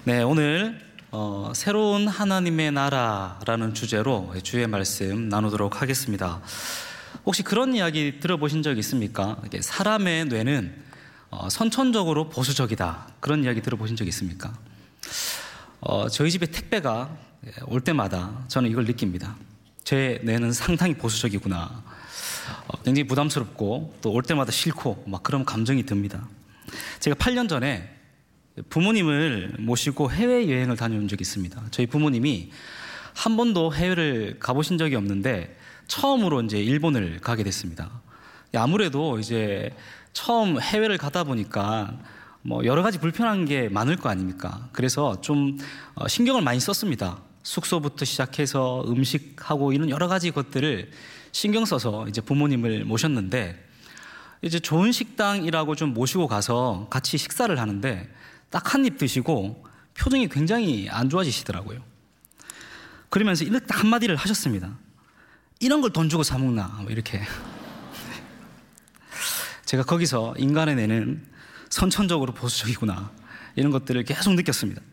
네, 오늘 새로운 하나님의 나라라는 주제로 주의 말씀 나누도록 하겠습니다. 혹시 그런 이야기 들어보신 적 있습니까? 사람의 뇌는 선천적으로 보수적이다, 그런 이야기 들어보신 적 있습니까? 저희 집에 택배가 올 때마다 저는 이걸 느낍니다. 제 뇌는 상당히 보수적이구나. 굉장히 부담스럽고 또 올 때마다 싫고 막 그런 감정이 듭니다. 제가 8년 전에 부모님을 모시고 해외여행을 다녀온 적이 있습니다. 저희 부모님이 한 번도 해외를 가보신 적이 없는데 처음으로 이제 일본을 가게 됐습니다. 아무래도 이제 처음 해외를 가다 보니까 뭐 여러 가지 불편한 게 많을 거 아닙니까? 그래서 좀 신경을 많이 썼습니다. 숙소부터 시작해서 음식하고 이런 여러 가지 것들을 신경 써서 이제 부모님을 모셨는데, 이제 좋은 식당이라고 좀 모시고 가서 같이 식사를 하는데 딱 한 입 드시고 표정이 굉장히 안 좋아지시더라고요. 그러면서 이렇게 딱 한마디를 하셨습니다. 이런 걸 돈 주고 사 먹나, 이렇게. 제가 거기서 인간의 뇌는 선천적으로 보수적이구나, 이런 것들을 계속 느꼈습니다.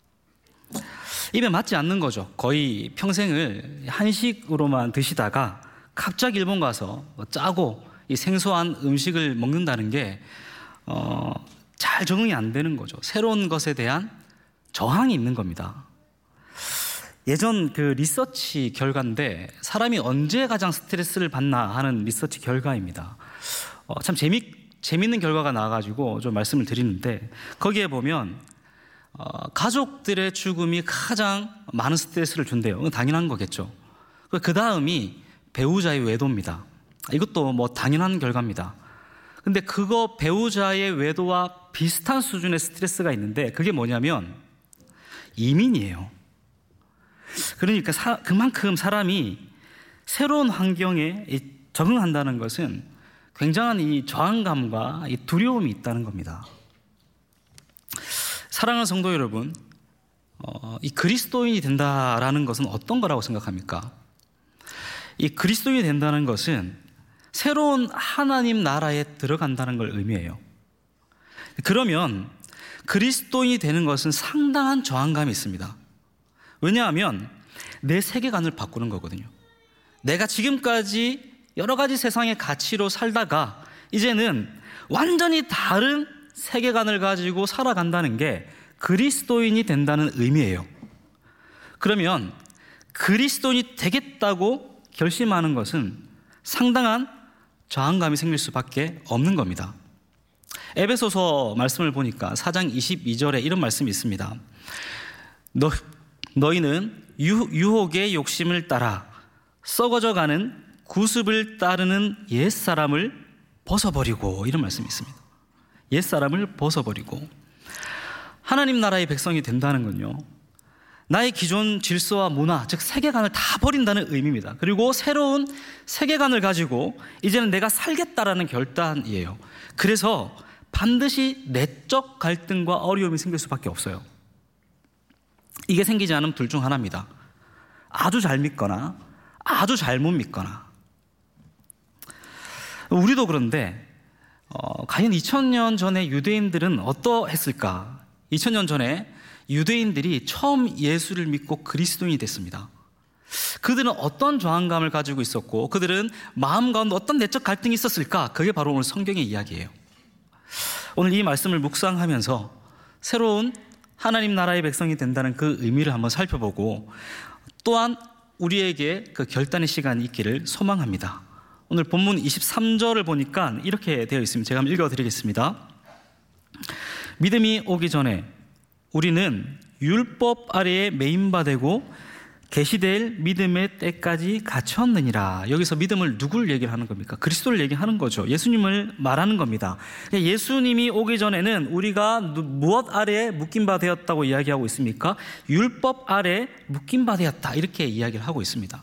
입에 맞지 않는 거죠. 거의 평생을 한식으로만 드시다가 갑자기 일본 가서 짜고 이 생소한 음식을 먹는다는 게 잘 적응이 안 되는 거죠. 새로운 것에 대한 저항이 있는 겁니다. 예전 그 리서치 결과인데, 사람이 언제 가장 스트레스를 받나 하는 리서치 결과입니다. 참 재밌는 결과가 나와가지고 좀 말씀을 드리는데, 거기에 보면 가족들의 죽음이 가장 많은 스트레스를 준대요. 당연한 거겠죠. 그 다음이 배우자의 외도입니다. 이것도 뭐 당연한 결과입니다. 근데 그거 배우자의 외도와 비슷한 수준의 스트레스가 있는데, 그게 뭐냐면 이민이에요. 그러니까 그만큼 사람이 새로운 환경에 적응한다는 것은 굉장한 이 저항감과 이 두려움이 있다는 겁니다. 사랑하는 성도 여러분, 이 그리스도인이 된다라는 것은 어떤 거라고 생각합니까? 이 그리스도인이 된다는 것은 새로운 하나님 나라에 들어간다는 걸 의미해요. 그러면 그리스도인이 되는 것은 상당한 저항감이 있습니다. 왜냐하면 내 세계관을 바꾸는 거거든요. 내가 지금까지 여러 가지 세상의 가치로 살다가 이제는 완전히 다른 세계관을 가지고 살아간다는 게 그리스도인이 된다는 의미예요. 그러면 그리스도인이 되겠다고 결심하는 것은 상당한 저항감이 생길 수밖에 없는 겁니다. 에베소서 말씀을 보니까 4장 22절에 이런 말씀이 있습니다. 너희는 유혹의 욕심을 따라 썩어져가는 구습을 따르는 옛사람을 벗어버리고, 이런 말씀이 있습니다. 옛사람을 벗어버리고. 하나님 나라의 백성이 된다는 건요, 나의 기존 질서와 문화, 즉 세계관을 다 버린다는 의미입니다. 그리고 새로운 세계관을 가지고 이제는 내가 살겠다라는 결단이에요. 그래서 반드시 내적 갈등과 어려움이 생길 수밖에 없어요. 이게 생기지 않으면 둘 중 하나입니다. 아주 잘 믿거나 아주 잘못 믿거나. 우리도 그런데 과연 2000년 전에 유대인들은 어떠했을까? 2000년 전에 유대인들이 처음 예수를 믿고 그리스도인이 됐습니다. 그들은 어떤 저항감을 가지고 있었고, 그들은 마음 가운데 어떤 내적 갈등이 있었을까? 그게 바로 오늘 성경의 이야기예요. 오늘 이 말씀을 묵상하면서 새로운 하나님 나라의 백성이 된다는 그 의미를 한번 살펴보고, 또한 우리에게 그 결단의 시간이 있기를 소망합니다. 오늘 본문 23절을 보니까 이렇게 되어 있습니다. 제가 한번 읽어드리겠습니다. 믿음이 오기 전에 우리는 율법 아래에 매인바되고 계시될 믿음의 때까지 갇혔느니라. 여기서 믿음을 누굴 얘기를 하는 겁니까? 그리스도를 얘기하는 거죠. 예수님을 말하는 겁니다. 예수님이 오기 전에는 우리가 무엇 아래에 묶인 바 되었다고 이야기하고 있습니까? 율법 아래에 묶인 바 되었다, 이렇게 이야기를 하고 있습니다.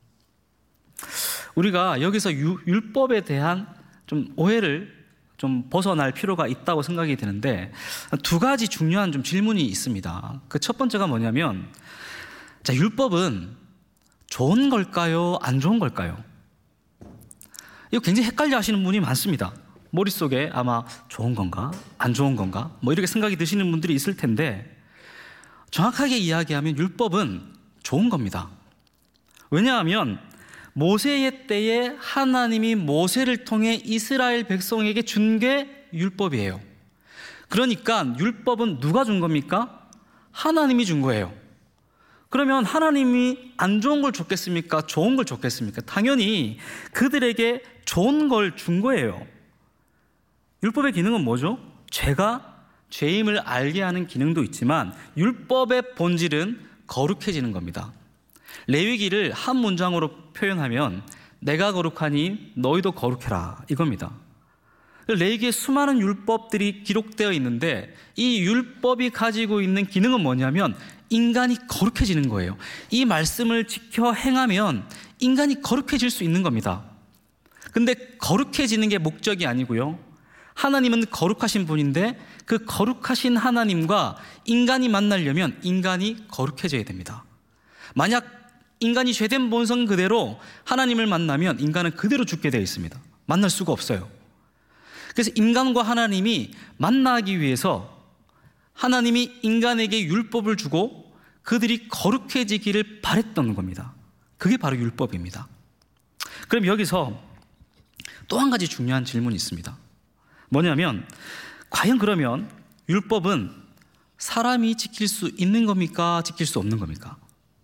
우리가 여기서 율법에 대한 좀 오해를 좀 벗어날 필요가 있다고 생각이 드는데, 두 가지 중요한 좀 질문이 있습니다. 그 첫 번째가 뭐냐면, 자, 율법은 좋은 걸까요? 안 좋은 걸까요? 이거 굉장히 헷갈려 하시는 분이 많습니다. 머릿속에 아마 좋은 건가? 안 좋은 건가? 뭐 이렇게 생각이 드시는 분들이 있을 텐데, 정확하게 이야기하면 율법은 좋은 겁니다. 왜냐하면 모세의 때에 하나님이 모세를 통해 이스라엘 백성에게 준 게 율법이에요. 그러니까 율법은 누가 준 겁니까? 하나님이 준 거예요. 그러면 하나님이 안 좋은 걸 줬겠습니까? 좋은 걸 줬겠습니까? 당연히 그들에게 좋은 걸 준 거예요. 율법의 기능은 뭐죠? 죄임을 알게 하는 기능도 있지만 율법의 본질은 거룩해지는 겁니다. 레위기를 한 문장으로 표현하면 내가 거룩하니 너희도 거룩해라 이겁니다. 레위기에 수많은 율법들이 기록되어 있는데 이 율법이 가지고 있는 기능은 뭐냐면 인간이 거룩해지는 거예요. 이 말씀을 지켜 행하면 인간이 거룩해질 수 있는 겁니다. 근데 거룩해지는 게 목적이 아니고요, 하나님은 거룩하신 분인데 그 거룩하신 하나님과 인간이 만나려면 인간이 거룩해져야 됩니다. 만약 인간이 죄된 본성 그대로 하나님을 만나면 인간은 그대로 죽게 되어 있습니다. 만날 수가 없어요. 그래서 인간과 하나님이 만나기 위해서 하나님이 인간에게 율법을 주고 그들이 거룩해지기를 바랬던 겁니다. 그게 바로 율법입니다. 그럼 여기서 또 한 가지 중요한 질문이 있습니다. 뭐냐면 과연 그러면 율법은 사람이 지킬 수 있는 겁니까? 지킬 수 없는 겁니까?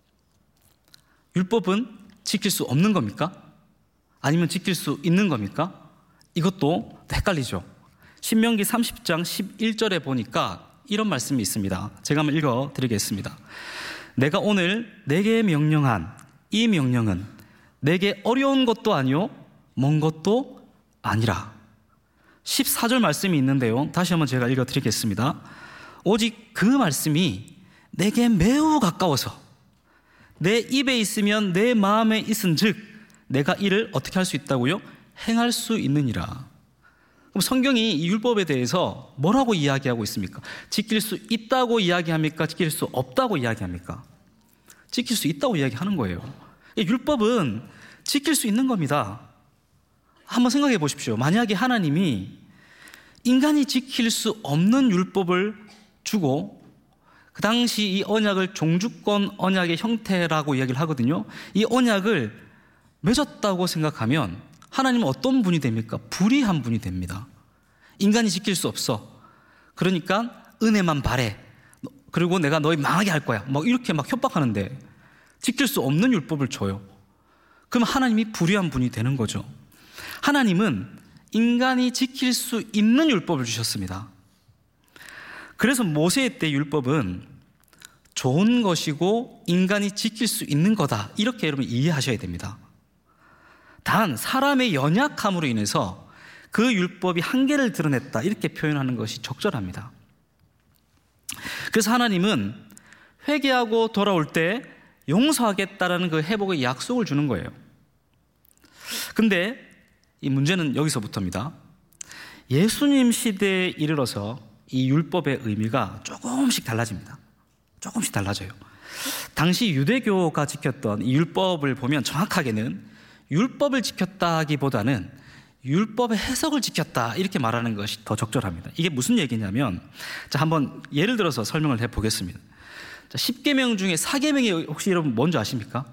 율법은 지킬 수 없는 겁니까? 아니면 지킬 수 있는 겁니까? 이것도 헷갈리죠. 신명기 30장 11절에 보니까 이런 말씀이 있습니다. 제가 한번 읽어드리겠습니다. 내가 오늘 내게 명령한 이 명령은 내게 어려운 것도 아니요 먼 것도 아니라. 14절 말씀이 있는데요, 다시 한번 제가 읽어드리겠습니다. 오직 그 말씀이 내게 매우 가까워서 내 입에 있으면 내 마음에 있은 즉 내가 이를 어떻게 할 수 있다고요? 행할 수 있느니라. 그럼 성경이 이 율법에 대해서 뭐라고 이야기하고 있습니까? 지킬 수 있다고 이야기합니까? 지킬 수 없다고 이야기합니까? 지킬 수 있다고 이야기하는 거예요. 율법은 지킬 수 있는 겁니다. 한번 생각해 보십시오. 만약에 하나님이 인간이 지킬 수 없는 율법을 주고 그 당시 이 언약을 종주권 언약의 형태라고 이야기를 하거든요. 이 언약을 맺었다고 생각하면 하나님은 어떤 분이 됩니까? 불의한 분이 됩니다. 인간이 지킬 수 없어. 그러니까 은혜만 바래. 그리고 내가 너희 망하게 할 거야. 막 이렇게 막 협박하는데 지킬 수 없는 율법을 줘요. 그럼 하나님이 불의한 분이 되는 거죠. 하나님은 인간이 지킬 수 있는 율법을 주셨습니다. 그래서 모세의 때 율법은 좋은 것이고 인간이 지킬 수 있는 거다, 이렇게 여러분 이해하셔야 됩니다. 단 사람의 연약함으로 인해서 그 율법이 한계를 드러냈다, 이렇게 표현하는 것이 적절합니다. 그래서 하나님은 회개하고 돌아올 때 용서하겠다라는 그 회복의 약속을 주는 거예요. 근데 이 문제는 여기서부터입니다. 예수님 시대에 이르러서 이 율법의 의미가 조금씩 달라집니다. 조금씩 달라져요. 당시 유대교가 지켰던 이 율법을 보면 정확하게는 율법을 지켰다기보다는 율법의 해석을 지켰다, 이렇게 말하는 것이 더 적절합니다. 이게 무슨 얘기냐면, 자, 한번 예를 들어서 설명을 해보겠습니다. 자, 10계명 중에 4계명이 혹시 여러분 뭔지 아십니까?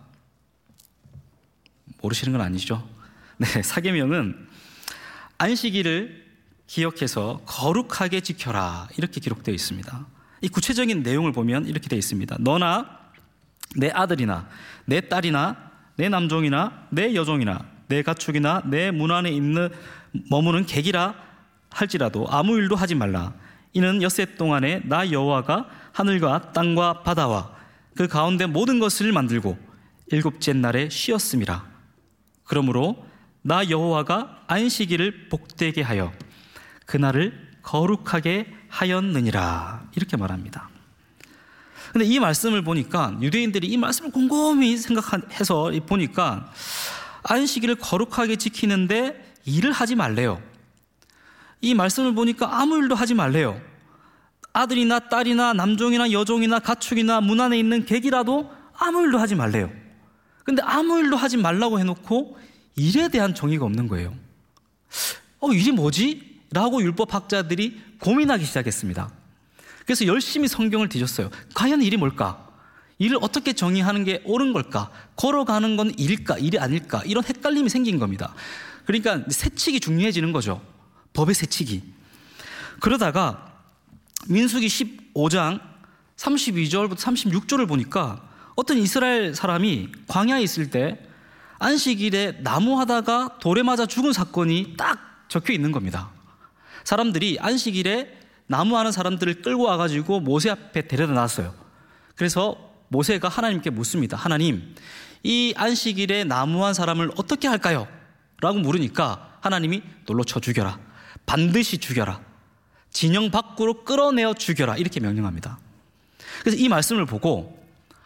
모르시는 건 아니죠? 네, 4계명은 안식일을 기억해서 거룩하게 지켜라, 이렇게 기록되어 있습니다. 이 구체적인 내용을 보면 이렇게 되어 있습니다. 너나 내 아들이나 내 딸이나 내 남종이나 내 여종이나 내 가축이나 내 문 안에 있는 머무는 객이라 할지라도 아무 일도 하지 말라. 이는 엿새 동안에 나 여호와가 하늘과 땅과 바다와 그 가운데 모든 것을 만들고 일곱째 날에 쉬었음이라. 그러므로 나 여호와가 안식일을 복되게 하여 그날을 거룩하게 하였느니라, 이렇게 말합니다. 근데 이 말씀을 보니까 유대인들이 이 말씀을 곰곰이 생각해서 보니까 안식일을 거룩하게 지키는데 일을 하지 말래요. 이 말씀을 보니까 아무 일도 하지 말래요. 아들이나 딸이나 남종이나 여종이나 가축이나 문 안에 있는 객이라도 아무 일도 하지 말래요. 근데 아무 일도 하지 말라고 해놓고 일에 대한 정의가 없는 거예요. 일이 뭐지? 라고 율법학자들이 고민하기 시작했습니다. 그래서 열심히 성경을 뒤졌어요. 과연 일이 뭘까? 일을 어떻게 정의하는 게 옳은 걸까? 걸어가는 건 일일까? 일이 아닐까? 이런 헷갈림이 생긴 겁니다. 그러니까 세칙이 중요해지는 거죠. 법의 세칙이. 그러다가 민수기 15장 32절부터 36절을 보니까 어떤 이스라엘 사람이 광야에 있을 때 안식일에 나무하다가 돌에 맞아 죽은 사건이 딱 적혀 있는 겁니다. 사람들이 안식일에 나무하는 사람들을 끌고 와가지고 모세 앞에 데려다 놨어요. 그래서 모세가 하나님께 묻습니다. 하나님, 이 안식일에 나무한 사람을 어떻게 할까요? 라고 물으니까 하나님이 돌로 쳐 죽여라. 반드시 죽여라. 진영 밖으로 끌어내어 죽여라. 이렇게 명령합니다. 그래서 이 말씀을 보고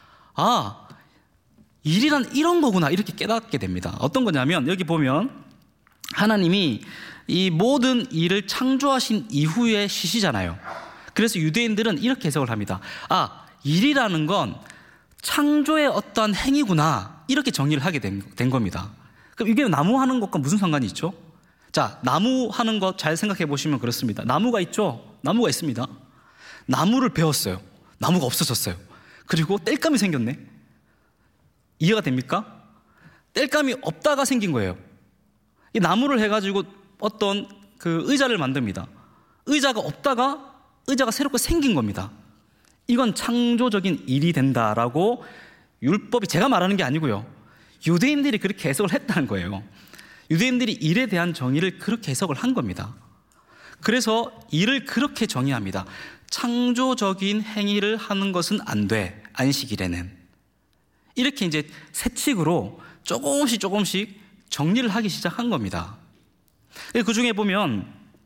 일이란 이런 거구나 이렇게 깨닫게 됩니다. 어떤 거냐면 여기 보면 하나님이 이 모든 일을 창조하신 이후의 시시잖아요. 그래서 유대인들은 이렇게 해석을 합니다. 일이라는 건 창조의 어떠한 행위구나 이렇게 정의를 하게 된 겁니다. 그럼 이게 나무 하는 것과 무슨 상관이 있죠? 자, 나무 하는 것 잘 생각해 보시면 그렇습니다. 나무가 있죠? 나무가 있습니다. 나무를 베었어요. 나무가 없어졌어요. 그리고 땔감이 생겼네. 이해가 됩니까? 땔감이 없다가 생긴 거예요. 이 나무를 해가지고 어떤 그 의자를 만듭니다. 의자가 없다가 의자가 새롭게 생긴 겁니다. 이건 창조적인 일이 된다라고 율법이, 제가 말하는 게 아니고요, 유대인들이 그렇게 해석을 했다는 거예요. 유대인들이 일에 대한 정의를 그렇게 해석을 한 겁니다. 그래서 일을 그렇게 정의합니다. 창조적인 행위를 하는 것은 안 돼, 안식일에는. 이렇게 이제 세칙으로 조금씩 정리를 하기 시작한 겁니다. 그 중에 보면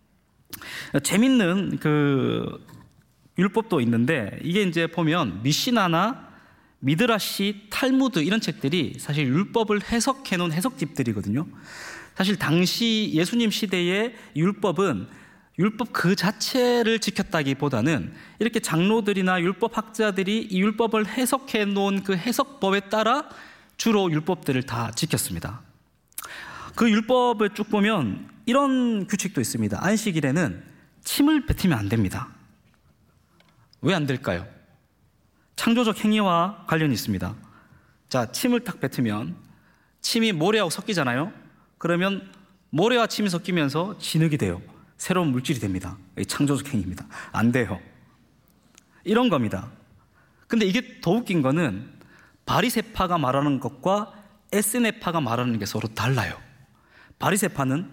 재밌는 그 율법도 있는데, 이게 이제 보면 미시나나 미드라시, 탈무드 이런 책들이 사실 율법을 해석해 놓은 해석집들이거든요. 사실 당시 예수님 시대의 율법은 율법 그 자체를 지켰다기보다는 이렇게 장로들이나 율법학자들이 이 율법을 해석해 놓은 그 해석법에 따라 주로 율법들을 다 지켰습니다. 그 율법을 쭉 보면 이런 규칙도 있습니다. 안식일에는 침을 뱉으면 안 됩니다. 왜 안 될까요? 창조적 행위와 관련이 있습니다. 자, 침을 딱 뱉으면 침이 모래하고 섞이잖아요. 그러면 모래와 침이 섞이면서 진흙이 돼요. 새로운 물질이 됩니다. 창조적 행위입니다. 안 돼요. 이런 겁니다. 근데 이게 더 웃긴 거는 바리새파가 말하는 것과 에스네파가 말하는 게 서로 달라요. 바리새파는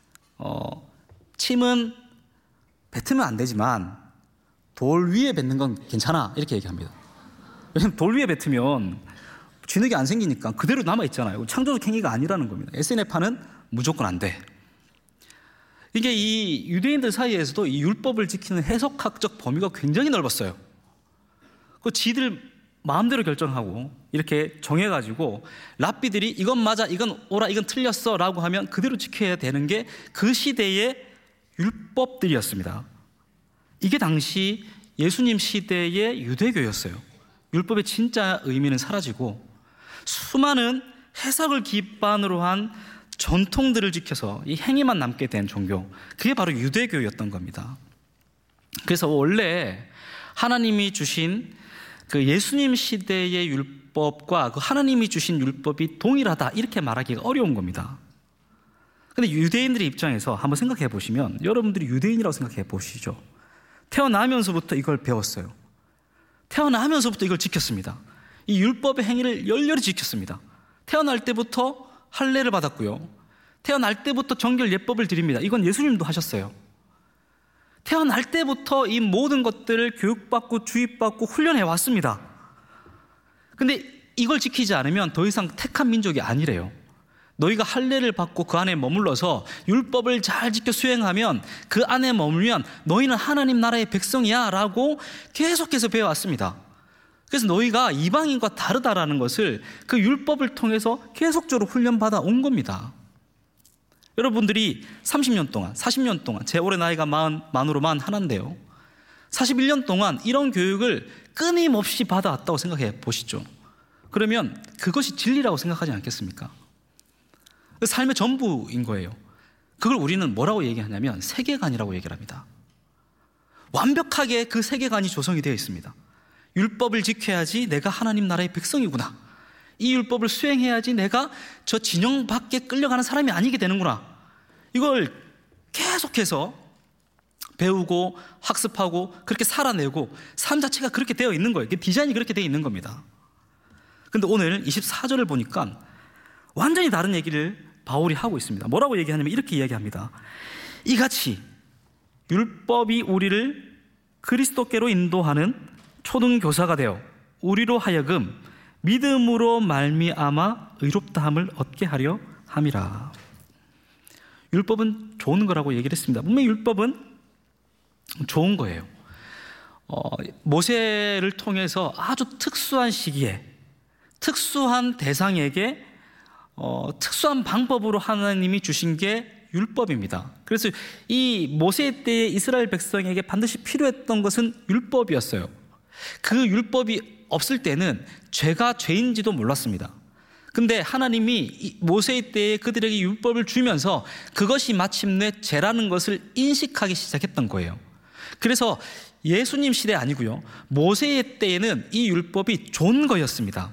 침은 뱉으면 안 되지만 돌 위에 뱉는 건 괜찮아 이렇게 얘기합니다. 왜냐하면 돌 위에 뱉으면 진흙이 안 생기니까 그대로 남아있잖아요. 창조적 행위가 아니라는 겁니다. 에스네파는 무조건 안 돼. 이게 이 유대인들 사이에서도 이 율법을 지키는 해석학적 범위가 굉장히 넓었어요. 그 지들 마음대로 결정하고 이렇게 정해가지고 랍비들이 이건 맞아, 이건 옳아, 이건 틀렸어 라고 하면 그대로 지켜야 되는 게 그 시대의 율법들이었습니다. 이게 당시 예수님 시대의 유대교였어요. 율법의 진짜 의미는 사라지고 수많은 해석을 기반으로 한 전통들을 지켜서 이 행위만 남게 된 종교, 그게 바로 유대교였던 겁니다. 그래서 원래 하나님이 주신 그 예수님 시대의 율법과 그 하나님이 주신 율법이 동일하다 이렇게 말하기가 어려운 겁니다. 근데 유대인들의 입장에서 한번 생각해 보시면, 여러분들이 유대인이라고 생각해 보시죠. 태어나면서부터 이걸 배웠어요. 태어나면서부터 이걸 지켰습니다. 이 율법의 행위를 열렬히 지켰습니다. 태어날 때부터 할례를 받았고요. 태어날 때부터 정결 예법을 드립니다. 이건 예수님도 하셨어요. 태어날 때부터 이 모든 것들을 교육받고 주입받고 훈련해 왔습니다. 근데 이걸 지키지 않으면 더 이상 택한 민족이 아니래요. 너희가 할례를 받고 그 안에 머물러서 율법을 잘 지켜 수행하면, 그 안에 머물면 너희는 하나님 나라의 백성이야 라고 계속해서 배워왔습니다. 그래서 너희가 이방인과 다르다라는 것을 그 율법을 통해서 계속적으로 훈련받아 온 겁니다. 여러분들이 30년 동안, 40년 동안, 제 올해 나이가 만으로 41인데요, 41년 동안 이런 교육을 끊임없이 받아왔다고 생각해 보시죠. 그러면 그것이 진리라고 생각하지 않겠습니까? 삶의 전부인 거예요. 그걸 우리는 뭐라고 얘기하냐면 세계관이라고 얘기를 합니다. 완벽하게 그 세계관이 조성이 되어 있습니다. 율법을 지켜야지 내가 하나님 나라의 백성이구나. 이 율법을 수행해야지 내가 저 진영 밖에 끌려가는 사람이 아니게 되는구나. 이걸 계속해서 배우고 학습하고 그렇게 살아내고 삶 자체가 그렇게 되어 있는 거예요. 디자인이 그렇게 되어 있는 겁니다. 근데 오늘 24절을 보니까 완전히 다른 얘기를 바울이 하고 있습니다. 뭐라고 얘기하냐면 이렇게 이야기합니다. 이같이 율법이 우리를 그리스도께로 인도하는 초등교사가 되어 우리로 하여금 믿음으로 말미암아 의롭다함을 얻게 하려 함이라. 율법은 좋은 거라고 얘기를 했습니다. 분명히 율법은 좋은 거예요. 모세를 통해서 아주 특수한 시기에 특수한 대상에게 특수한 방법으로 하나님이 주신 게 율법입니다. 그래서 이 모세 때의 이스라엘 백성에게 반드시 필요했던 것은 율법이었어요. 그 율법이 없을 때는 죄가 죄인지도 몰랐습니다. 근데 하나님이 모세 때에 그들에게 율법을 주면서 그것이 마침내 죄라는 것을 인식하기 시작했던 거예요. 그래서 예수님 시대 아니고요, 모세의 때에는 이 율법이 좋은 거였습니다.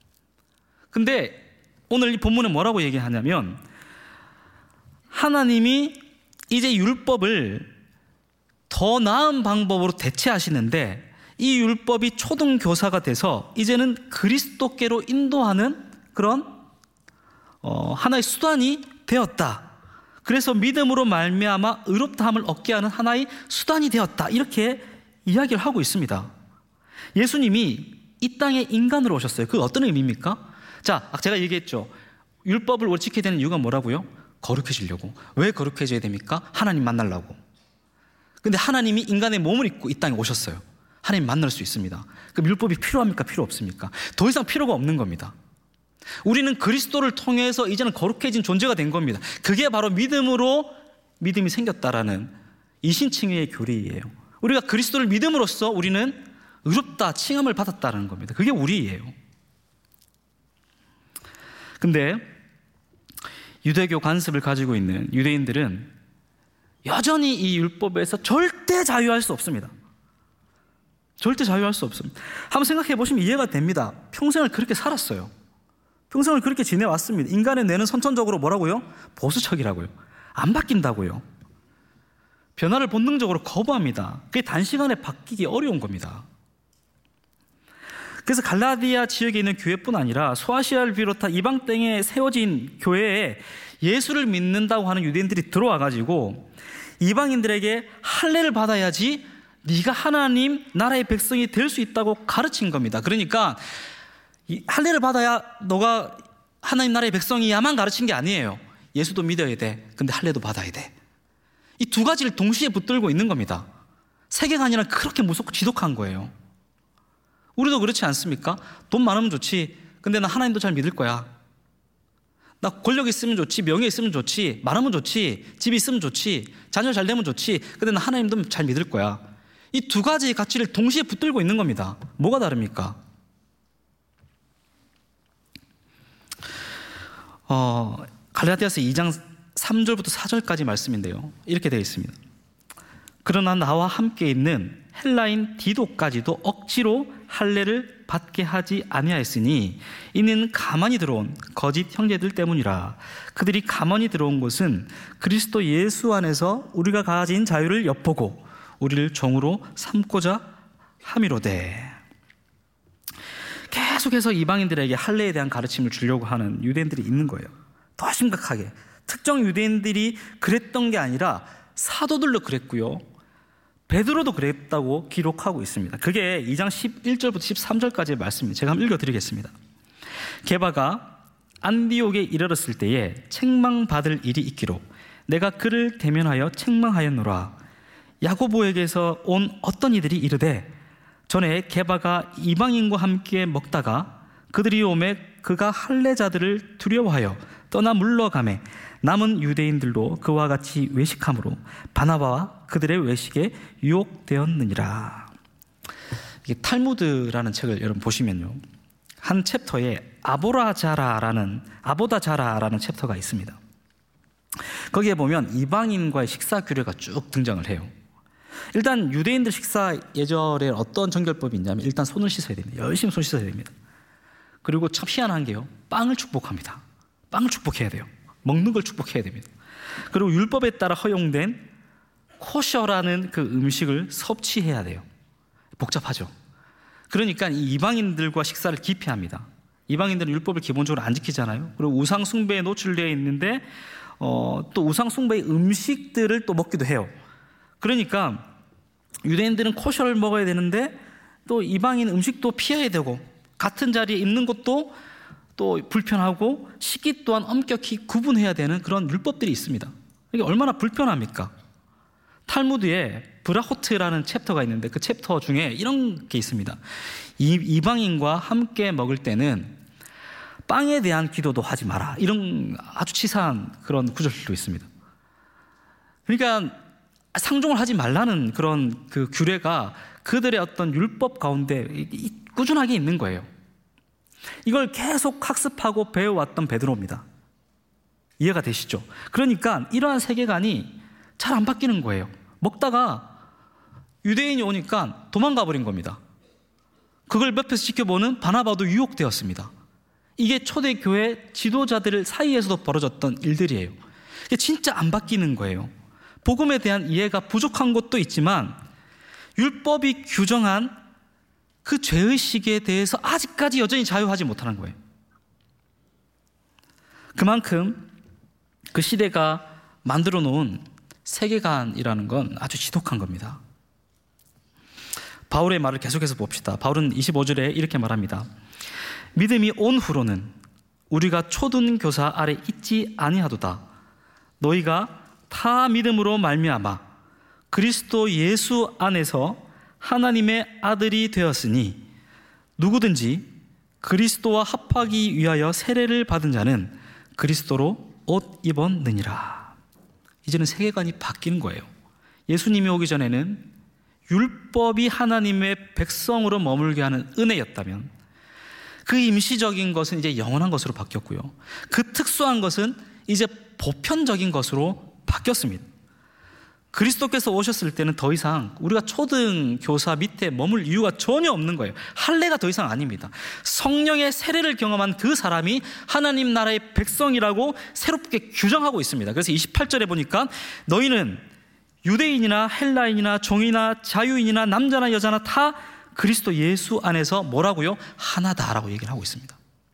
근데 오늘 이 본문은 뭐라고 얘기하냐면 하나님이 이제 율법을 더 나은 방법으로 대체하시는데 이 율법이 초등교사가 돼서 이제는 그리스도께로 인도하는 그런 하나의 수단이 되었다. 그래서 믿음으로 말미암아 의롭다함을 얻게 하는 하나의 수단이 되었다. 이렇게 이야기를 하고 있습니다. 예수님이 이 땅에 인간으로 오셨어요. 그 어떤 의미입니까? 자, 제가 얘기했죠. 율법을 지켜야 되는 이유가 뭐라고요? 거룩해지려고. 왜 거룩해져야 됩니까? 하나님 만나려고. 근데 하나님이 인간의 몸을 입고 이 땅에 오셨어요. 하나님 만날 수 있습니다. 그럼 율법이 필요합니까? 필요 없습니까? 더 이상 필요가 없는 겁니다. 우리는 그리스도를 통해서 이제는 거룩해진 존재가 된 겁니다. 그게 바로 믿음으로 믿음이 생겼다라는 이신칭의의 교리예요. 우리가 그리스도를 믿음으로써 우리는 의롭다, 칭함을 받았다는 겁니다. 그게 우리예요. 근데 유대교 관습을 가지고 있는 유대인들은 여전히 이 율법에서 절대 자유할 수 없습니다. 절대 자유할 수 없습니다. 한번 생각해 보시면 이해가 됩니다. 평생을 그렇게 살았어요. 평생을 그렇게 지내왔습니다. 인간의 뇌는 선천적으로 뭐라고요? 보수적이라고요. 안 바뀐다고요. 변화를 본능적으로 거부합니다. 그게 단시간에 바뀌기 어려운 겁니다. 그래서 갈라디아 지역에 있는 교회뿐 아니라 소아시아를 비롯한 이방 땅에 세워진 교회에 예수를 믿는다고 하는 유대인들이 들어와가지고 이방인들에게 할례를 받아야지 네가 하나님 나라의 백성이 될 수 있다고 가르친 겁니다. 그러니까 할례를 받아야 너가 하나님 나라의 백성이야만 가르친 게 아니에요. 예수도 믿어야 돼. 근데 할례도 받아야 돼. 이 두 가지를 동시에 붙들고 있는 겁니다. 세계관이란 그렇게 무섭고 지독한 거예요. 우리도 그렇지 않습니까? 돈 많으면 좋지. 근데 나 하나님도 잘 믿을 거야. 나 권력 있으면 좋지, 명예 있으면 좋지, 많으면 좋지, 집이 있으면 좋지, 자녀 잘 되면 좋지. 근데 나 하나님도 잘 믿을 거야. 이 두 가지의 가치를 동시에 붙들고 있는 겁니다. 뭐가 다릅니까? 갈라디아서 2장 3절부터 4절까지 말씀인데요. 이렇게 되어 있습니다. 그러나 나와 함께 있는 헬라인 디도까지도 억지로 할례를 받게 하지 아니하였으니 이는 가만히 들어온 거짓 형제들 때문이라. 그들이 가만히 들어온 것은 그리스도 예수 안에서 우리가 가진 자유를 엿보고 우리를 종으로 삼고자 함이로되. 계속해서 이방인들에게 할례에 대한 가르침을 주려고 하는 유대인들이 있는 거예요. 더 심각하게 특정 유대인들이 그랬던 게 아니라 사도들도 그랬고요, 베드로도 그랬다고 기록하고 있습니다. 그게 2장 11절부터 13절까지의 말씀입니다. 제가 한번 읽어드리겠습니다. 게바가 안디옥에 이르렀을 때에 책망받을 일이 있기로 내가 그를 대면하여 책망하였노라. 야고보에게서 온 어떤 이들이 이르되 전에 게바가 이방인과 함께 먹다가 그들이 오매 그가 할례자들을 두려워하여 떠나 물러가매 남은 유대인들도 그와 같이 외식함으로 바나바와 그들의 외식에 유혹되었느니라. 이게 탈무드라는 책을 여러분 보시면요, 한 챕터에 아보다자라라는 챕터가 있습니다. 거기에 보면 이방인과의 식사 규례가 쭉 등장을 해요. 일단 유대인들 식사 예절에 어떤 정결법이 있냐면 일단 손을 씻어야 됩니다. 열심히 손 씻어야 됩니다. 그리고 참 희한한 게요, 빵을 축복합니다. 빵을 축복해야 돼요. 먹는 걸 축복해야 됩니다. 그리고 율법에 따라 허용된 코셔라는 그 음식을 섭취해야 돼요. 복잡하죠. 그러니까 이 이방인들과 식사를 기피합니다. 이방인들은 율법을 기본적으로 안 지키잖아요. 그리고 우상 숭배에 노출되어 있는데 또 우상 숭배의 음식들을 또 먹기도 해요. 그러니까 유대인들은 코셔를 먹어야 되는데 또 이방인 음식도 피해야 되고 같은 자리에 있는 것도 또 불편하고 식기 또한 엄격히 구분해야 되는 그런 율법들이 있습니다. 이게 얼마나 불편합니까? 탈무드에 브라호트라는 챕터가 있는데 그 챕터 중에 이런 게 있습니다. 이방인과 함께 먹을 때는 빵에 대한 기도도 하지 마라, 이런 아주 치사한 그런 구절도 있습니다. 그러니까 상종을 하지 말라는 그런 그 규례가 그들의 어떤 율법 가운데 꾸준하게 있는 거예요. 이걸 계속 학습하고 배워왔던 베드로입니다. 이해가 되시죠? 그러니까 이러한 세계관이 잘 안 바뀌는 거예요. 먹다가 유대인이 오니까 도망가 버린 겁니다. 그걸 옆에서 지켜보는 바나바도 유혹되었습니다. 이게 초대교회 지도자들 사이에서도 벌어졌던 일들이에요. 이게 진짜 안 바뀌는 거예요. 복음에 대한 이해가 부족한 것도 있지만 율법이 규정한 그 죄의식에 대해서 아직까지 여전히 자유하지 못하는 거예요. 그만큼 그 시대가 만들어 놓은 세계관이라는 건 아주 지독한 겁니다. 바울의 말을 계속해서 봅시다. 바울은 25절에 이렇게 말합니다. 믿음이 온 후로는 우리가 초등 교사 아래 있지 아니하도다. 너희가 타 믿음으로 말미암아 그리스도 예수 안에서 하나님의 아들이 되었으니 누구든지 그리스도와 합하기 위하여 세례를 받은 자는 그리스도로 옷 입었느니라. 이제는 세계관이 바뀌는 거예요. 예수님이 오기 전에는 율법이 하나님의 백성으로 머물게 하는 은혜였다면 그 임시적인 것은 이제 영원한 것으로 바뀌었고요. 그 특수한 것은 이제 보편적인 것으로 바뀌었습니다. 그리스도께서 오셨을 때는 더 이상 우리가 초등 교사 밑에 머물 이유가 전혀 없는 거예요. 할례가 더 이상 아닙니다. 성령의 세례를 경험한 그 사람이 하나님 나라의 백성이라고 새롭게 규정하고 있습니다. 그래서 28절에 보니까 너희는 유대인이나 헬라인이나 종이나 자유인이나 남자나 여자나 다 그리스도 예수 안에서 뭐라고요? 하나다라고 얘기를 하고 있습니다.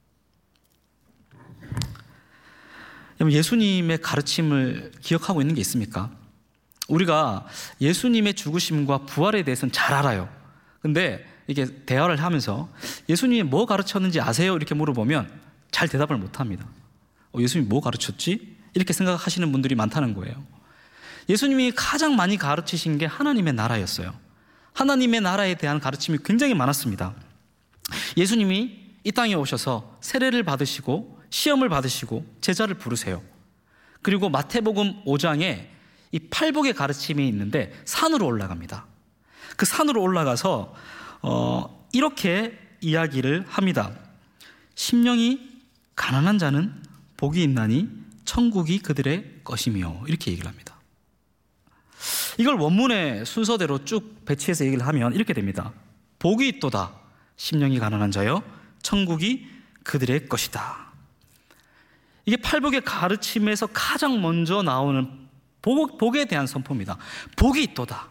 예수님의 가르침을 기억하고 있는 게 있습니까? 우리가 예수님의 죽으심과 부활에 대해서는 잘 알아요. 근데 이게 대화를 하면서 예수님이 뭐 가르쳤는지 아세요? 이렇게 물어보면 잘 대답을 못 합니다. 예수님이 뭐 가르쳤지? 이렇게 생각하시는 분들이 많다는 거예요. 예수님이 가장 많이 가르치신 게 하나님의 나라였어요. 하나님의 나라에 대한 가르침이 굉장히 많았습니다. 예수님이 이 땅에 오셔서 세례를 받으시고 시험을 받으시고 제자를 부르세요. 그리고 마태복음 5장에 이 팔복의 가르침이 있는데 산으로 올라갑니다. 그 산으로 올라가서 이렇게 이야기를 합니다. 심령이 가난한 자는 복이 있나니 천국이 그들의 것이며, 이렇게 얘기를 합니다. 이걸 원문의 순서대로 쭉 배치해서 얘기를 하면 이렇게 됩니다. 복이 있도다 심령이 가난한 자여 천국이 그들의 것이다. 이게 팔복의 가르침에서 가장 먼저 나오는 복에 대한 선포입니다. 복이 있도다.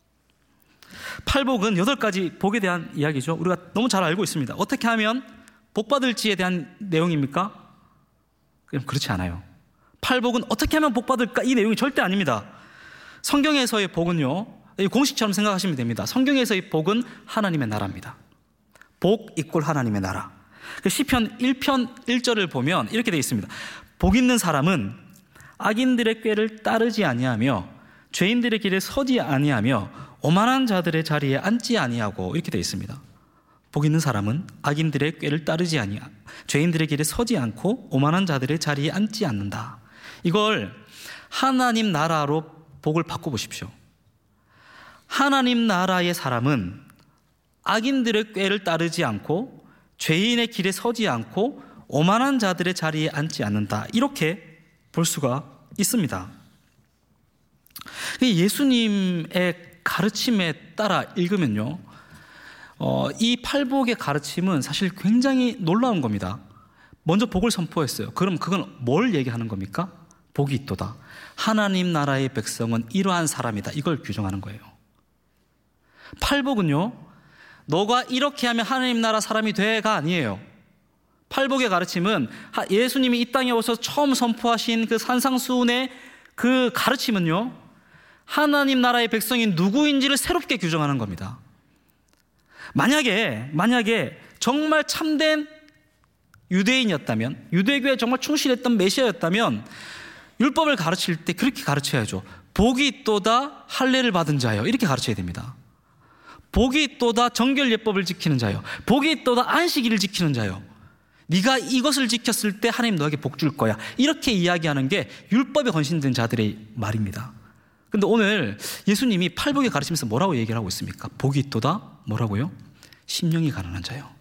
팔복은 8가지 복에 대한 이야기죠. 우리가 너무 잘 알고 있습니다. 어떻게 하면 복 받을지에 대한 내용입니까? 그럼 그렇지 않아요. 팔복은 어떻게 하면 복 받을까? 이 내용이 절대 아닙니다. 성경에서의 복은요, 공식처럼 생각하시면 됩니다. 성경에서의 복은 하나님의 나라입니다. 복 이꼴 하나님의 나라. 시편 1편 1절을 보면 이렇게 되어 있습니다. 복 있는 사람은 악인들의 꾀를 따르지 아니하며 죄인들의 길에 서지 아니하며 오만한 자들의 자리에 앉지 아니하고, 이렇게 되어 있습니다. 복 있는 사람은 악인들의 꾀를 따르지 아니하며 죄인들의 길에 서지 않고 오만한 자들의 자리에 앉지 않는다. 이걸 하나님 나라로 복을 바꿔보십시오. 하나님 나라의 사람은 악인들의 꾀를 따르지 않고 죄인의 길에 서지 않고 오만한 자들의 자리에 앉지 않는다. 이렇게 볼 수가 있습니다. 예수님의 가르침에 따라 읽으면요, 이 팔복의 가르침은 사실 굉장히 놀라운 겁니다. 먼저 복을 선포했어요. 그럼 그건 뭘 얘기하는 겁니까? 복이 있도다. 하나님 나라의 백성은 이러한 사람이다. 이걸 규정하는 거예요. 팔복은요, 너가 이렇게 하면 하나님 나라 사람이 돼가 아니에요. 팔복의 가르침은 예수님이 이 땅에 오셔서 처음 선포하신 그 산상수훈의 그 가르침은요, 하나님 나라의 백성이 누구인지를 새롭게 규정하는 겁니다. 만약에 정말 참된 유대인이었다면, 유대교에 정말 충실했던 메시아였다면 율법을 가르칠 때 그렇게 가르쳐야죠. 복이 있도다 할례를 받은 자요, 이렇게 가르쳐야 됩니다. 복이 있도다 정결예법을 지키는 자요, 복이 있도다 안식일을 지키는 자요, 네가 이것을 지켰을 때 하나님 너에게 복 줄 거야, 이렇게 이야기하는 게 율법에 건신된 자들의 말입니다. 근데 오늘 예수님이 팔복의 가르치면서 뭐라고 얘기를 하고 있습니까? 복이 있도다 뭐라고요? 심령이 가난한 자요.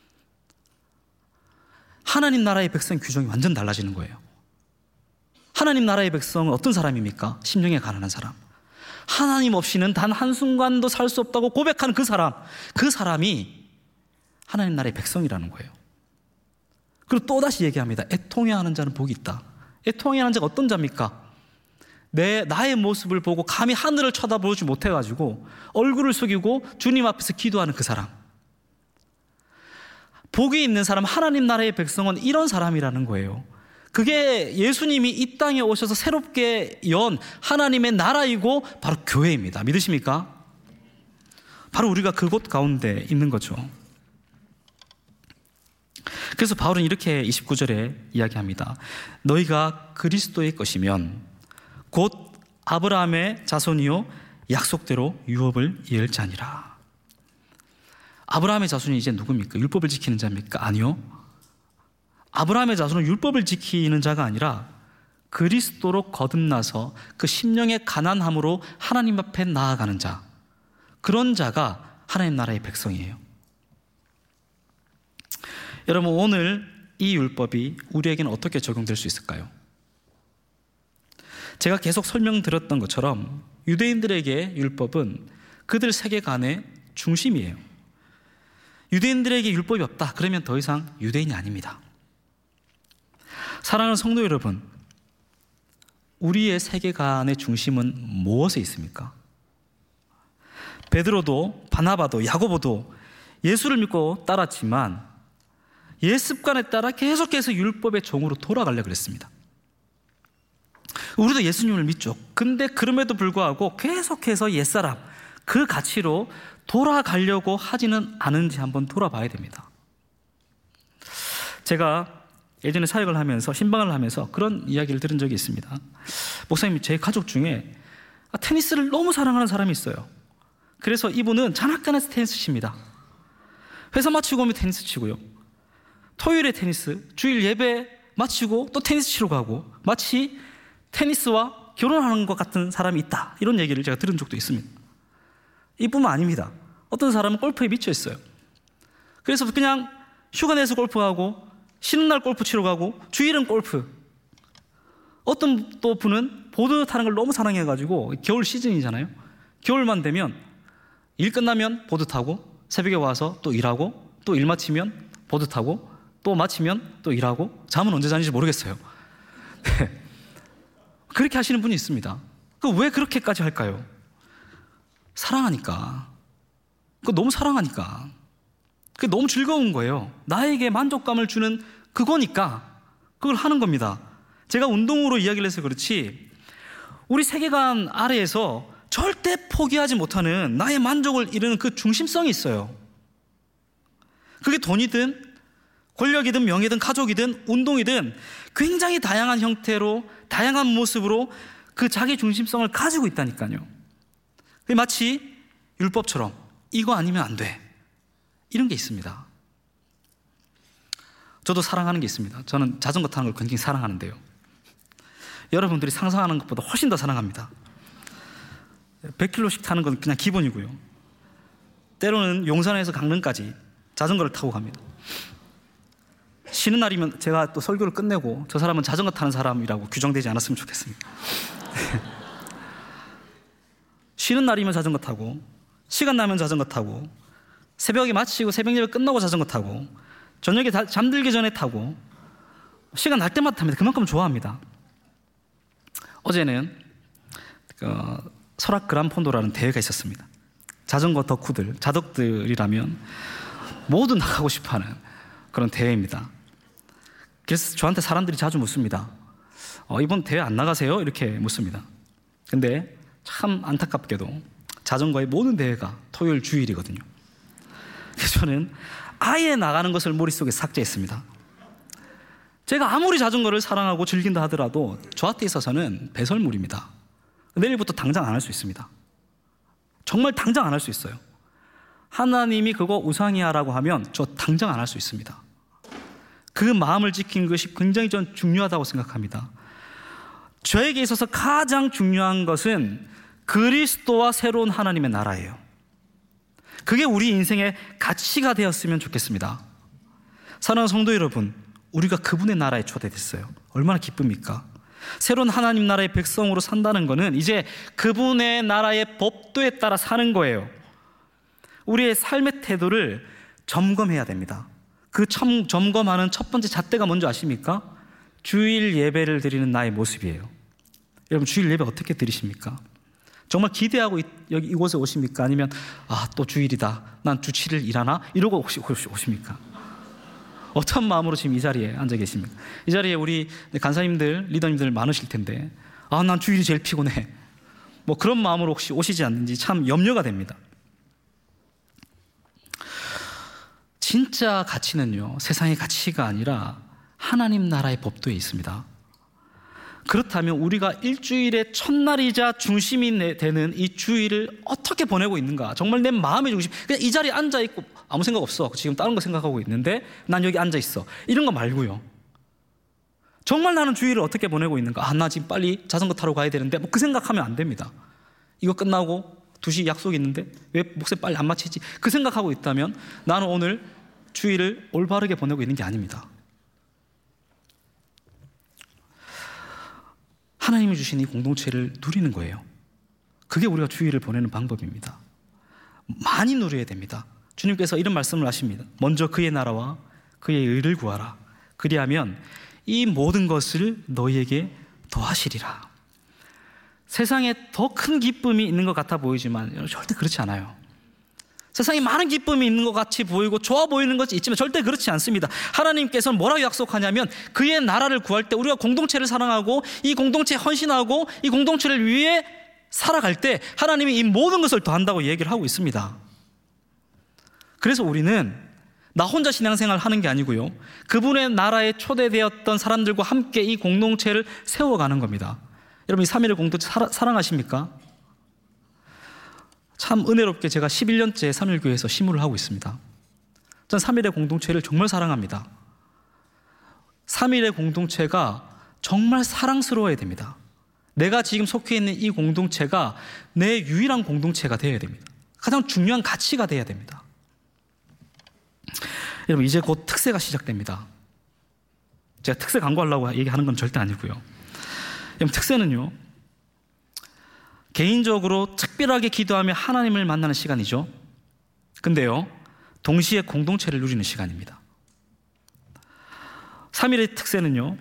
하나님 나라의 백성 규정이 완전 달라지는 거예요. 하나님 나라의 백성은 어떤 사람입니까? 심령이 가난한 사람. 하나님 없이는 단 한순간도 살 수 없다고 고백하는 그 사람이 하나님 나라의 백성이라는 거예요. 그리고 또다시 얘기합니다. 애통해하는 자는 복이 있다. 애통해하는 자가 어떤 자입니까? 나의 모습을 보고 감히 하늘을 쳐다보지 못해가지고 얼굴을 숙이고 주님 앞에서 기도하는 그 사람. 복이 있는 사람, 하나님 나라의 백성은 이런 사람이라는 거예요. 그게 예수님이 이 땅에 오셔서 새롭게 연 하나님의 나라이고 바로 교회입니다. 믿으십니까? 바로 우리가 그곳 가운데 있는 거죠. 그래서 바울은 이렇게 29절에 이야기합니다. 너희가 그리스도의 것이면 곧 아브라함의 자손이요 약속대로 유업을 이을 자니라. 아브라함의 자손이 이제 누굽니까? 율법을 지키는 자입니까? 아니요. 아브라함의 자손은 율법을 지키는 자가 아니라 그리스도로 거듭나서 그 심령의 가난함으로 하나님 앞에 나아가는 자, 그런 자가 하나님 나라의 백성이에요. 여러분, 오늘 이 율법이 우리에게는 어떻게 적용될 수 있을까요? 제가 계속 설명드렸던 것처럼 유대인들에게 율법은 그들 세계관의 중심이에요. 유대인들에게 율법이 없다 그러면 더 이상 유대인이 아닙니다. 사랑하는 성도 여러분, 우리의 세계관의 중심은 무엇에 있습니까? 베드로도 바나바도 야고보도 예수를 믿고 따랐지만 옛 습관에 따라 계속해서 율법의 종으로 돌아가려고 그랬습니다. 우리도 예수님을 믿죠. 근데 그럼에도 불구하고 계속해서 옛사람, 그 가치로 돌아가려고 하지는 않은지 한번 돌아봐야 됩니다. 제가 예전에 사역을 하면서, 신방을 하면서 그런 이야기를 들은 적이 있습니다. 목사님, 제 가족 중에 테니스를 너무 사랑하는 사람이 있어요. 그래서 이분은 잔학간에서 테니스 칩니다. 회사 마치고 오면 테니스 치고요, 토요일에 테니스, 주일 예배 마치고 또 테니스 치러 가고, 마치 테니스와 결혼하는 것 같은 사람이 있다, 이런 얘기를 제가 들은 적도 있습니다. 이뿐만 아닙니다. 어떤 사람은 골프에 미쳐 있어요. 그래서 그냥 휴가 내서 골프 가고, 쉬는 날 골프 치러 가고, 주일은 골프. 어떤 또 분은 보드 타는 걸 너무 사랑해가지고, 겨울 시즌이잖아요. 겨울만 되면 일 끝나면 보드 타고, 새벽에 와서 또 일하고, 또 일 마치면 보드 타고, 또 마치면 또 일하고, 잠은 언제 자는지 모르겠어요. 네. 그렇게 하시는 분이 있습니다. 왜 그렇게까지 할까요? 사랑하니까. 너무 사랑하니까. 그게 너무 즐거운 거예요. 나에게 만족감을 주는 그거니까 그걸 하는 겁니다. 제가 운동으로 이야기를 해서 그렇지, 우리 세계관 아래에서 절대 포기하지 못하는 나의 만족을 이루는 그 중심성이 있어요. 그게 돈이든 권력이든 명예든 가족이든 운동이든 굉장히 다양한 형태로, 다양한 모습으로 그 자기 중심성을 가지고 있다니까요. 마치 율법처럼 이거 아니면 안 돼, 이런 게 있습니다. 저도 사랑하는 게 있습니다. 저는 자전거 타는 걸 굉장히 사랑하는데요, 여러분들이 상상하는 것보다 훨씬 더 사랑합니다. 100km씩 타는 건 그냥 기본이고요, 때로는 용산에서 강릉까지 자전거를 타고 갑니다. 쉬는 날이면 제가 또 설교를 끝내고 저 사람은 자전거 타는 사람이라고 규정되지 않았으면 좋겠습니다. 쉬는 날이면 자전거 타고, 시간 나면 자전거 타고, 새벽에 마치고 새벽 예배 끝나고 자전거 타고, 저녁에 잠들기 전에 타고, 시간 날 때마다 탑니다. 그만큼 좋아합니다. 어제는 설악 그란폰도라는 대회가 있었습니다. 자전거 덕후들, 자덕들이라면 모두 나가고 싶어하는 그런 대회입니다. 그래서 저한테 사람들이 자주 묻습니다. 이번 대회 안 나가세요? 이렇게 묻습니다. 근데 참 안타깝게도 자전거의 모든 대회가 토요일 주일이거든요. 그래서 저는 아예 나가는 것을 머릿속에 삭제했습니다. 제가 아무리 자전거를 사랑하고 즐긴다 하더라도 저한테 있어서는 배설물입니다. 내일부터 당장 안 할 수 있습니다. 정말 당장 안 할 수 있어요. 하나님이 그거 우상이야 라고 하면 저 당장 안 할 수 있습니다. 그 마음을 지키는 것이 굉장히 전 중요하다고 생각합니다. 저에게 있어서 가장 중요한 것은 그리스도와 새로운 하나님의 나라예요. 그게 우리 인생의 가치가 되었으면 좋겠습니다. 사랑하는 성도 여러분, 우리가 그분의 나라에 초대됐어요. 얼마나 기쁩니까? 새로운 하나님 나라의 백성으로 산다는 것은 이제 그분의 나라의 법도에 따라 사는 거예요. 우리의 삶의 태도를 점검해야 됩니다. 그 점검하는 첫 번째 잣대가 뭔지 아십니까? 주일 예배를 드리는 나의 모습이에요. 여러분, 주일 예배 어떻게 드리십니까? 정말 기대하고 여기 이곳에 오십니까? 아니면 또 주일이다, 난 주 7일 일하나? 이러고 오십니까? 어떤 마음으로 지금 이 자리에 앉아 계십니까? 이 자리에 우리 간사님들, 리더님들 많으실 텐데 난 주일이 제일 피곤해, 뭐 그런 마음으로 혹시 오시지 않는지 참 염려가 됩니다. 진짜 가치는요, 세상의 가치가 아니라 하나님 나라의 법도에 있습니다. 그렇다면 우리가 일주일의 첫날이자 중심이 되는 이 주일을 어떻게 보내고 있는가? 정말 내 마음의 중심, 그냥 이 자리에 앉아있고 아무 생각 없어, 지금 다른 거 생각하고 있는데 난 여기 앉아있어, 이런 거 말고요, 정말 나는 주일을 어떻게 보내고 있는가? 나 지금 빨리 자전거 타러 가야 되는데, 뭐 그 생각하면 안 됩니다. 이거 끝나고 2시 약속이 있는데 왜 목소리 빨리 안 마치지? 그 생각하고 있다면 나는 오늘 주일을 올바르게 보내고 있는 게 아닙니다. 하나님이 주신 이 공동체를 누리는 거예요. 그게 우리가 주일을 보내는 방법입니다. 많이 누려야 됩니다. 주님께서 이런 말씀을 하십니다. 먼저 그의 나라와 그의 의를 구하라. 그리하면 이 모든 것을 너희에게 더하시리라. 세상에 더 큰 기쁨이 있는 것 같아 보이지만 절대 그렇지 않아요. 세상에 많은 기쁨이 있는 것 같이 보이고 좋아 보이는 것이 있지만 절대 그렇지 않습니다. 하나님께서는 뭐라고 약속하냐면 그의 나라를 구할 때 우리가 공동체를 사랑하고 이 공동체에 헌신하고 이 공동체를 위해 살아갈 때 하나님이 이 모든 것을 더한다고 얘기를 하고 있습니다. 그래서 우리는 나 혼자 신앙생활을 하는 게 아니고요, 그분의 나라에 초대되었던 사람들과 함께 이 공동체를 세워가는 겁니다. 여러분, 이 3일의 공동체 사랑하십니까? 참 은혜롭게 제가 11년째 3일교회에서 시무를 하고 있습니다. 전 3일의 공동체를 정말 사랑합니다. 3일의 공동체가 정말 사랑스러워야 됩니다. 내가 지금 속해 있는 이 공동체가 내 유일한 공동체가 되어야 됩니다. 가장 중요한 가치가 되어야 됩니다. 여러분, 이제 곧 특세가 시작됩니다. 제가 특세 광고하려고 얘기하는 건 절대 아니고요. 여러분, 특세는요, 개인적으로 특별하게 기도하며 하나님을 만나는 시간이죠. 근데요, 동시에 공동체를 누리는 시간입니다. 3일의 특세는요,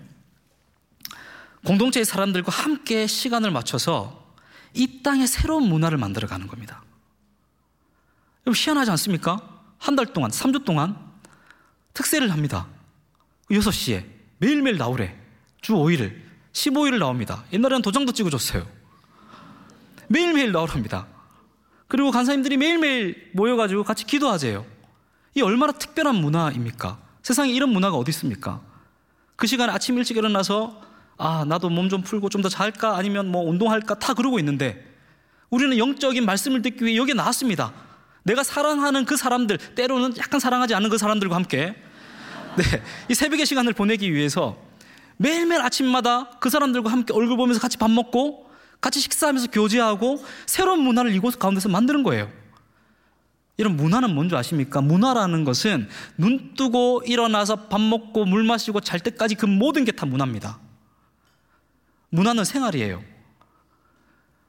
공동체의 사람들과 함께 시간을 맞춰서 이 땅에 새로운 문화를 만들어가는 겁니다. 여러분, 희한하지 않습니까? 한 달 동안, 3주 동안 특세를 합니다. 6시에 매일매일 나오래. 주 5일을, 15일을 나옵니다. 옛날에는 도장도 찍어줬어요. 매일매일 나오랍니다. 그리고 간사님들이 매일매일 모여가지고 같이 기도하세요. 이 얼마나 특별한 문화입니까? 세상에 이런 문화가 어디 있습니까? 그 시간에 아침 일찍 일어나서 나도 몸 좀 풀고 좀 더 잘까, 아니면 뭐 운동할까, 다 그러고 있는데 우리는 영적인 말씀을 듣기 위해 여기에 나왔습니다. 내가 사랑하는 그 사람들, 때로는 약간 사랑하지 않는 그 사람들과 함께 이 새벽의 시간을 보내기 위해서 매일매일 아침마다 그 사람들과 함께 얼굴 보면서 같이 밥 먹고 같이 식사하면서 교제하고 새로운 문화를 이곳 가운데서 만드는 거예요. 이런 문화는 뭔지 아십니까? 문화라는 것은 눈 뜨고 일어나서 밥 먹고 물 마시고 잘 때까지 그 모든 게 다 문화입니다. 문화는 생활이에요.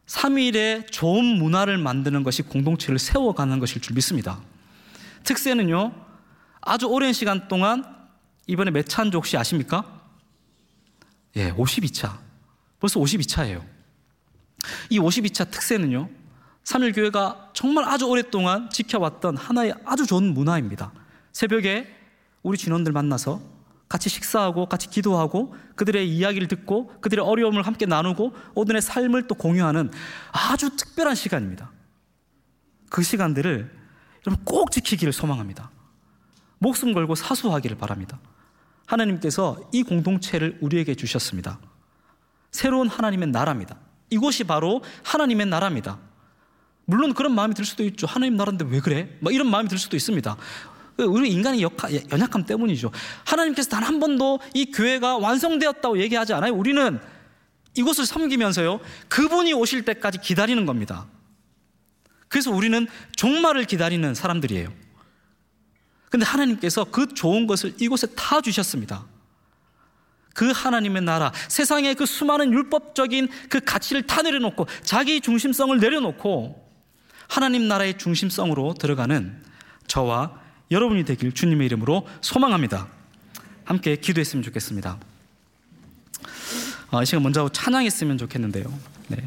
3일에 좋은 문화를 만드는 것이 공동체를 세워가는 것일 줄 믿습니다. 특세는요, 아주 오랜 시간 동안 이번에 몇 차인지 혹시 아십니까? 예, 52차. 벌써 52차예요. 이 52차 특세는요, 3일 교회가 정말 아주 오랫동안 지켜왔던 하나의 아주 좋은 문화입니다. 새벽에 우리 진원들 만나서 같이 식사하고 같이 기도하고 그들의 이야기를 듣고 그들의 어려움을 함께 나누고 오늘의 삶을 또 공유하는 아주 특별한 시간입니다. 그 시간들을 여러분 꼭 지키기를 소망합니다. 목숨 걸고 사수하기를 바랍니다. 하나님께서 이 공동체를 우리에게 주셨습니다. 새로운 하나님의 나라입니다. 이곳이 바로 하나님의 나라입니다. 물론 그런 마음이 들 수도 있죠. 하나님 나라인데 왜 그래? 이런 마음이 들 수도 있습니다. 우리 인간의 연약함 때문이죠. 하나님께서 단 한 번도 이 교회가 완성되었다고 얘기하지 않아요. 우리는 이곳을 섬기면서요, 그분이 오실 때까지 기다리는 겁니다. 그래서 우리는 종말을 기다리는 사람들이에요. 근데 하나님께서 그 좋은 것을 이곳에 다 주셨습니다. 그 하나님의 나라, 세상의 그 수많은 율법적인 그 가치를 다 내려놓고 자기 중심성을 내려놓고 하나님 나라의 중심성으로 들어가는 저와 여러분이 되길 주님의 이름으로 소망합니다. 함께 기도했으면 좋겠습니다. 이 시간 먼저 찬양했으면 좋겠는데요. 네.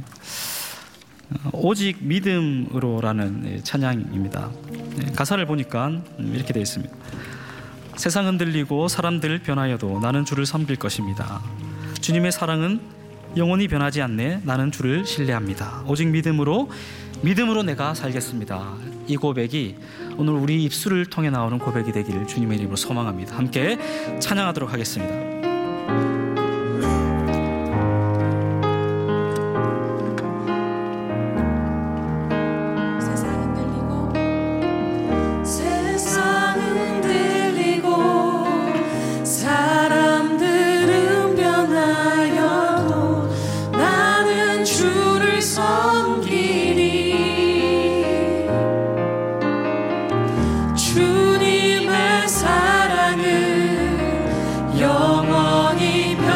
오직 믿음으로라는 찬양입니다. 네. 가사를 보니까 이렇게 되어 있습니다. 세상 흔들리고 사람들 변하여도 나는 주를 섬길 것입니다. 주님의 사랑은 영원히 변하지 않네. 나는 주를 신뢰합니다. 오직 믿음으로 내가 살겠습니다. 이 고백이 오늘 우리 입술을 통해 나오는 고백이 되기를 주님의 이름으로 소망합니다. 함께 찬양하도록 하겠습니다. 주님의 사랑은 영원히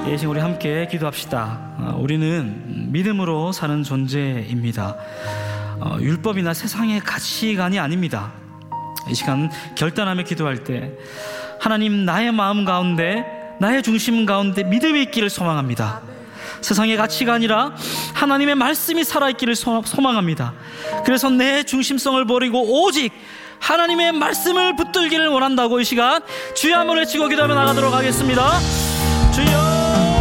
이 시간 우리 함께 기도합시다. 우리는 믿음으로 사는 존재입니다. 율법이나 세상의 가치관이 아닙니다. 이 시간 결단하며 기도할 때 하나님, 나의 마음 가운데, 나의 중심 가운데 믿음이 있기를 소망합니다. 세상의 가치가 아니라 하나님의 말씀이 살아있기를 소망합니다. 그래서 내 중심성을 버리고 오직 하나님의 말씀을 붙들기를 원한다고 이 시간 주여 한번 외치고 기도하며 나가도록 하겠습니다. 주여,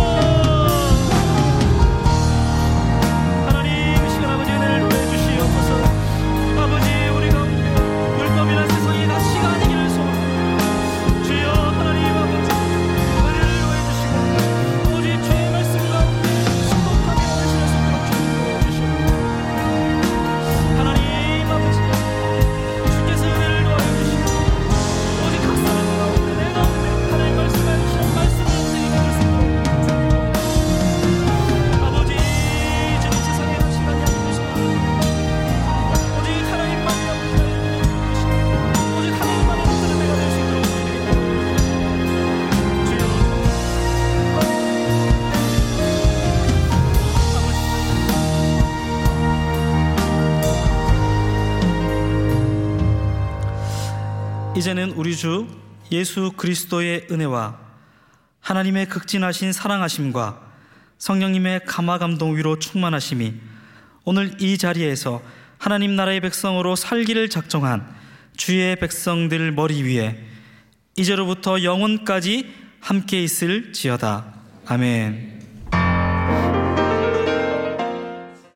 이제는 우리 주 예수 그리스도의 은혜와 하나님의 극진하신 사랑하심과 성령님의 감화 감동 위로 충만하심이 오늘 이 자리에서 하나님 나라의 백성으로 살기를 작정한 주의 백성들 머리 위에 이제로부터 영원까지 함께 있을지어다. 아멘.